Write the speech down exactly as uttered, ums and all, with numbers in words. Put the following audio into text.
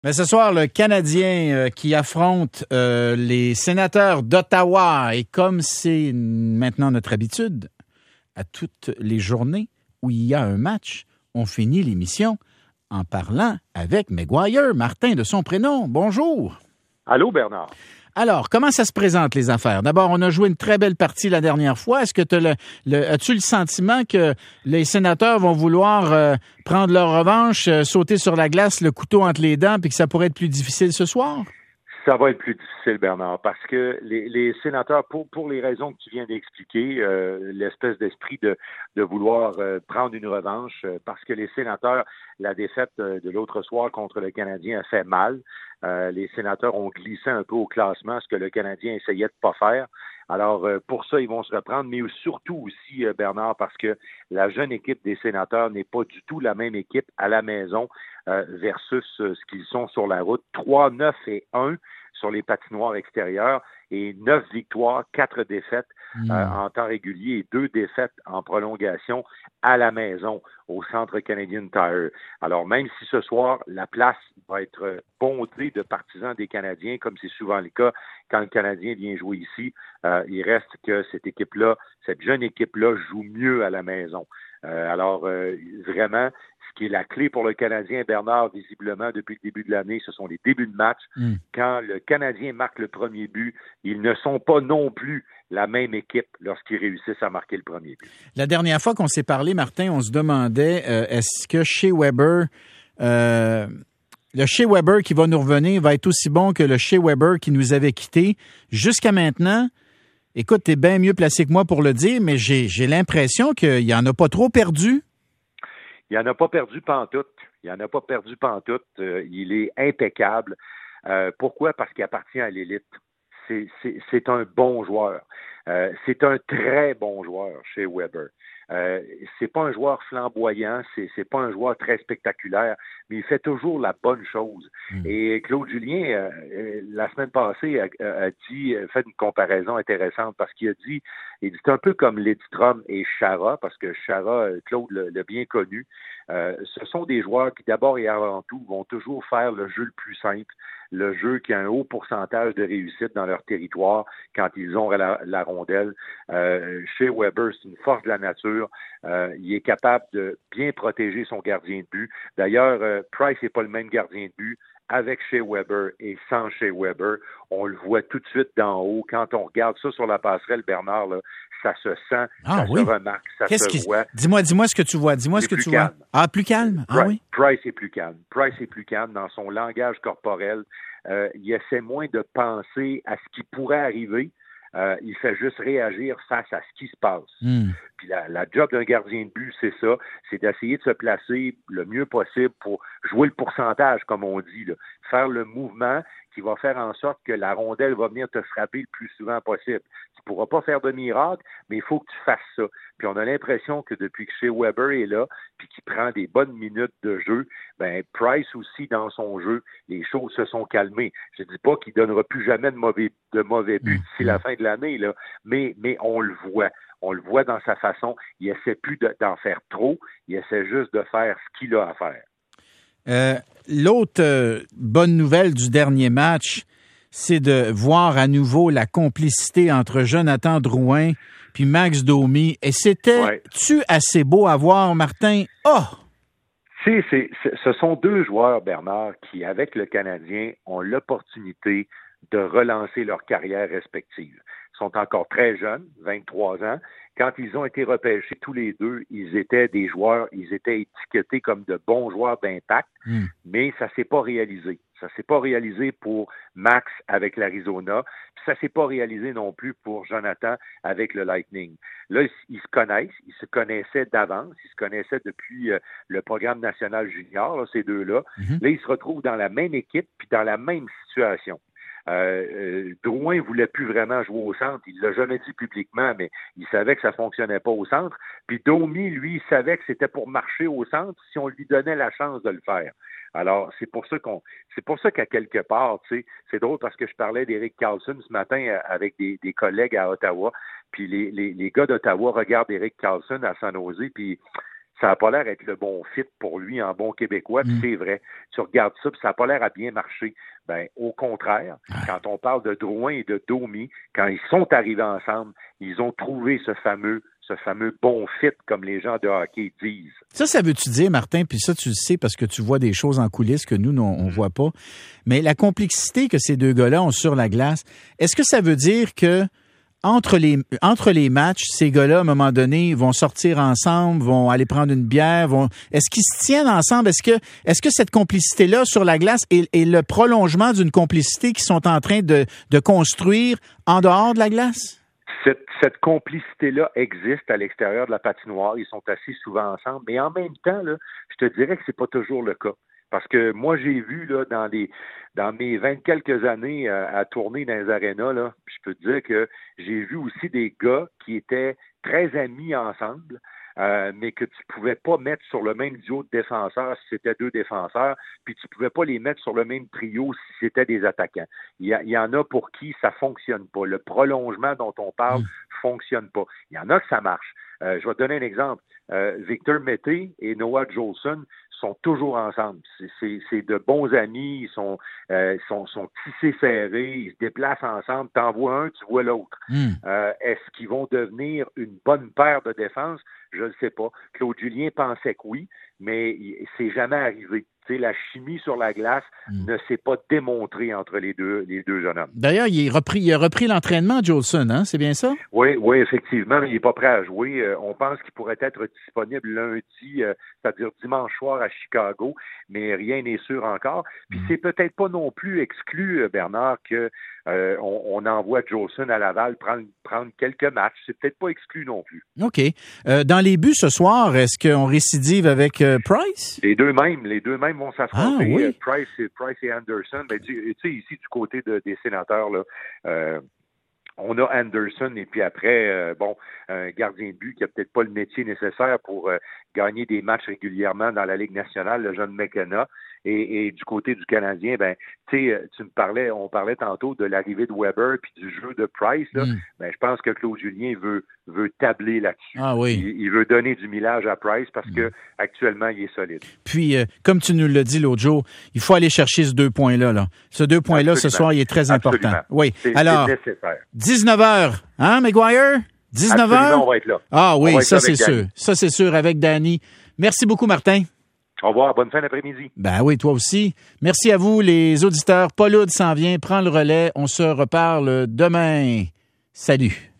Mais ce soir, le Canadien euh, qui affronte euh, les Sénateurs d'Ottawa. Et comme c'est maintenant notre habitude, à toutes les journées où il y a un match, on finit l'émission en parlant avec McGuire, Martin de son prénom. Bonjour. Allô, Bernard. Alors, comment ça se présente, les affaires? D'abord, on a joué une très belle partie la dernière fois. Est-ce que t'as le, le, as-tu le sentiment que les Sénateurs vont vouloir euh, prendre leur revanche, euh, sauter sur la glace, le couteau entre les dents, puis que ça pourrait être plus difficile ce soir? Ça va être plus difficile, Bernard, parce que les, les Sénateurs, pour, pour les raisons que tu viens d'expliquer, euh, l'espèce d'esprit de, de vouloir euh, prendre une revanche, euh, parce que les Sénateurs, la défaite euh, de l'autre soir contre le Canadien a fait mal. Euh, les Sénateurs ont glissé un peu au classement, ce que le Canadien essayait de pas faire. Alors, euh, pour ça, ils vont se reprendre, mais surtout aussi, euh, Bernard, parce que la jeune équipe des Sénateurs n'est pas du tout la même équipe à la maison euh, versus euh, ce qu'ils sont sur la route. trois, neuf et un sur les patinoires extérieures et neuf victoires, quatre défaites mmh. euh, en temps régulier et deux défaites en prolongation à la maison au Centre Canadian Tire. Alors, même si ce soir, la place va être bondée de partisans des Canadiens, comme c'est souvent le cas quand le Canadien vient jouer ici, euh, il reste que cette équipe-là, cette jeune équipe-là joue mieux à la maison. Euh, alors, euh, vraiment, ce qui est la clé pour le Canadien, Bernard, visiblement, depuis le début de l'année, ce sont les débuts de match. Mm. Quand le Canadien marque le premier but, ils ne sont pas non plus la même équipe lorsqu'ils réussissent à marquer le premier but. La dernière fois qu'on s'est parlé, Martin, on se demandait euh, est-ce que Shea Weber, euh, le Shea Weber qui va nous revenir va être aussi bon que le Shea Weber qui nous avait quittés. Jusqu'à maintenant, écoute, t'es bien mieux placé que moi pour le dire, mais j'ai, j'ai l'impression qu'il n'y en a pas trop perdu. Il n'en a pas perdu pantoute. Il n'en a pas perdu pantoute. Euh, il est impeccable. Euh, pourquoi? Parce qu'il appartient à l'élite. C'est, c'est, c'est un bon joueur. Euh, c'est un très bon joueur chez Weber. Euh, c'est pas un joueur flamboyant, c'est, c'est pas un joueur très spectaculaire, mais il fait toujours la bonne chose. Mmh. Et Claude Julien, euh, la semaine passée, a, a dit, a fait une comparaison intéressante parce qu'il a dit, il dit, c'est un peu comme Lidstrom et Chara, parce que Chara, Claude l'a bien connu. Euh, ce sont des joueurs qui, d'abord et avant tout, vont toujours faire le jeu le plus simple, le jeu qui a un haut pourcentage de réussite dans leur territoire quand ils ont la, la rondelle. Euh, chez Weber, c'est une force de la nature. Euh, il est capable de bien protéger son gardien de but. D'ailleurs, euh, Price n'est pas le même gardien de but avec Shea Weber et sans Shea Weber. On le voit tout de suite d'en haut. Quand on regarde ça sur la passerelle, Bernard, là, ça se sent, ah, ça oui. se remarque, ça Qu'est-ce se qui... voit. Dis-moi, dis-moi ce que tu vois. Dis-moi c'est ce que tu calme. vois. Ah, plus calme? Ah Price, oui? Price est plus calme. Price est plus calme dans son langage corporel. Euh, il essaie moins de penser à ce qui pourrait arriver. Euh, il fait juste réagir face à ce qui se passe. Mm. Puis la, la job d'un gardien de but, c'est ça, c'est d'essayer de se placer le mieux possible pour jouer le pourcentage, comme on dit, là. Faire le mouvement qui va faire en sorte que la rondelle va venir te frapper le plus souvent possible. Tu pourras pas faire de miracle, mais il faut que tu fasses ça. Puis on a l'impression que depuis que Shea Weber est là, puis qu'il prend des bonnes minutes de jeu, ben Price aussi dans son jeu, les choses se sont calmées. Je dis pas qu'il donnera plus jamais de mauvais de mauvais buts d'ici la fin de l'année, là, mais mais on le voit. On le voit dans sa façon. Il essaie plus de, d'en faire trop. Il essaie juste de faire ce qu'il a à faire. Euh, l'autre euh, bonne nouvelle du dernier match, c'est de voir à nouveau la complicité entre Jonathan Drouin puis Max Domi. Et c'était-tu ouais. assez beau à voir, Martin? Oh! Tu sais, c'est, c'est, ce sont deux joueurs, Bernard, qui, avec le Canadien, ont l'opportunité de relancer leur carrière respective. Ils sont encore très jeunes, vingt-trois ans. Quand ils ont été repêchés tous les deux, ils étaient des joueurs, ils étaient étiquetés comme de bons joueurs d'impact, mm. mais ça s'est pas réalisé. Ça s'est pas réalisé pour Max avec l'Arizona, puis ça s'est pas réalisé non plus pour Jonathan avec le Lightning. Là, ils se connaissent, ils se connaissaient d'avance, ils se connaissaient depuis euh, le programme national junior, là, ces deux-là. Mm-hmm. Là, ils se retrouvent dans la même équipe puis dans la même situation. Euh, euh, Drouin voulait plus vraiment jouer au centre. Il l'a jamais dit publiquement, mais il savait que ça fonctionnait pas au centre. Puis Domi, lui, il savait que c'était pour marcher au centre si on lui donnait la chance de le faire. Alors, c'est pour ça qu'on, c'est pour ça qu'à quelque part, tu sais, c'est drôle parce que je parlais d'Éric Carlson ce matin avec des, des collègues à Ottawa, puis les, les, les gars d'Ottawa regardent Éric Carlson à San Jose, puis ça n'a pas l'air d'être le bon fit pour lui en bon québécois, puis mm. c'est vrai. Tu regardes ça, puis ça n'a pas l'air à bien marcher. Ben, au contraire, quand on parle de Drouin et de Domi, quand ils sont arrivés ensemble, ils ont trouvé ce fameux ce fameux bon fit, comme les gens de hockey disent. Ça, ça veut-tu dire, Martin, puis ça, tu le sais parce que tu vois des choses en coulisses que nous, on ne voit pas, mais la complexité que ces deux gars-là ont sur la glace, est-ce que ça veut dire que entre les entre les matchs, ces gars-là, à un moment donné, vont sortir ensemble, vont aller prendre une bière, vont est-ce qu'ils se tiennent ensemble? Est-ce que est-ce que cette complicité-là sur la glace est, est le prolongement d'une complicité qu'ils sont en train de, de construire en dehors de la glace? Cette, cette complicité-là existe à l'extérieur de la patinoire. Ils sont assis souvent ensemble. Mais en même temps, là, je te dirais que c'est pas toujours le cas. Parce que moi, j'ai vu là dans les dans mes vingt quelques années à, à tourner dans les arénas, là, je peux te dire que j'ai vu aussi des gars qui étaient très amis ensemble, euh, mais que tu pouvais pas mettre sur le même duo de défenseurs si c'était deux défenseurs, puis tu pouvais pas les mettre sur le même trio si c'était des attaquants. Il y, a, il y en a pour qui ça fonctionne pas. Le prolongement dont on parle fonctionne pas. Il y en a que ça marche. Euh, je vais te donner un exemple. Euh, Victor Mété et Noah Jolson sont toujours ensemble. C'est, c'est, c'est de bons amis, ils sont, euh, sont, sont tissés serrés, ils se déplacent ensemble. T'en vois un, tu vois l'autre. Mm. Euh, est-ce qu'ils vont devenir une bonne paire de défense? Je ne sais pas. Claude Julien pensait que oui, mais c'est jamais arrivé. Tu sais, la chimie sur la glace mm. ne s'est pas démontrée entre les deux, les deux jeunes hommes. D'ailleurs, il, est repris, il a repris l'entraînement, Jolson, hein? C'est bien ça? Oui, oui, effectivement. Il n'est pas prêt à jouer. Euh, on pense qu'il pourrait être disponible lundi, euh, c'est-à-dire dimanche soir à Chicago, mais rien n'est sûr encore. Puis mm. c'est peut-être pas non plus exclu, Bernard, que euh, on, on envoie Jolson à Laval prendre, prendre quelques matchs. C'est peut-être pas exclu non plus. OK. Euh, dans les buts ce soir, est-ce qu'on récidive avec euh, Price? Les deux mêmes, les deux mêmes vont s'affronter. Ah, oui. Price, et, Price et Anderson. Ben, tu sais, ici, du côté de, des sénateurs, là, euh, on a Anderson et puis après, euh, bon, un gardien de but qui a peut-être pas le métier nécessaire pour euh, gagner des matchs régulièrement dans la Ligue nationale, le jeune McKenna. Et, et du côté du Canadien, ben, tu sais, tu me parlais, on parlait tantôt de l'arrivée de Weber puis du jeu de Price, là. Mm. Ben, je pense que Claude Julien veut veut tabler là-dessus. Ah oui. Il, il veut donner du millage à Price parce mm. que actuellement, il est solide. Puis, euh, comme tu nous l'as dit l'autre jour, il faut aller chercher ce deux points-là, là. Ce deux points-là, Absolument. Ce soir, il est très important. Absolument. Oui. C'est, Alors, c'est nécessaire. dix-neuf heures, hein, McGuire? dix-neuf heures? Absolument, on va être là. Ah oui, ça c'est sûr. Danny. Ça c'est sûr avec Danny. Merci beaucoup, Martin. Au revoir, bonne fin d'après-midi. Ben oui, toi aussi. Merci à vous, les auditeurs. Paul Oud s'en vient, prend le relais. On se reparle demain. Salut.